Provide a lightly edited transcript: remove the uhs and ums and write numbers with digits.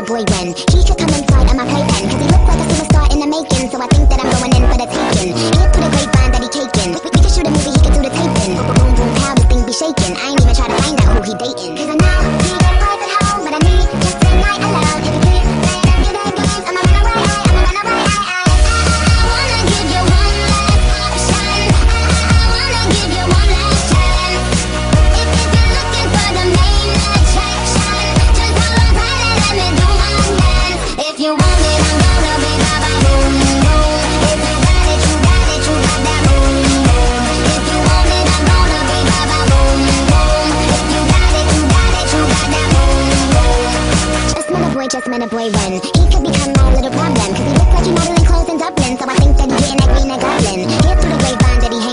a boy when he could come inside of my playpen, cause he looks like a superstar in the making. So I think that I'm going in for the taking. Here's to the grapevine that he taking. We could shoot a movie, he could do the taping. Boom, boom, pow, this thing be shaking. I ain't even try to find out who he dating, cause I know he got wife at home, but I need just a night alone. If you keep playing them video games, I'ma run away, I'ma run away, I wanna give you one last option. I wanna give you one last chance. If you're looking for the main attraction, just hold on tight and let me do my dance. If you want it, I'm gonna be baba boom boom. If you got it, you got it, you got that boom boom. If you want it, I'm gonna be baba boom boom. If you got it, you got it, you got that boom boom. Just met a boy when he could become my little problem, cause he looks like he modeling clothes in Dublin. So I think that he getting that green and goblin. Here's to the grapevine that he